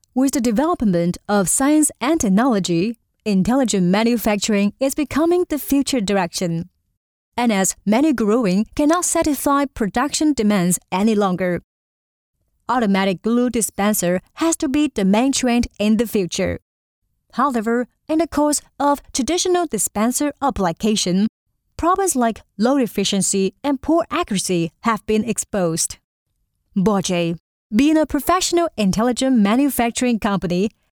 With the development of science and technology, intelligent manufacturing is becoming the future direction. And as many growing cannot satisfy production demands any longer, automatic glue dispenser has to be the main trend in the future. However, in the course of traditional dispenser application, problems like low efficiency and poor accuracy have been exposed. Bourget, being a professional intelligent manufacturing company,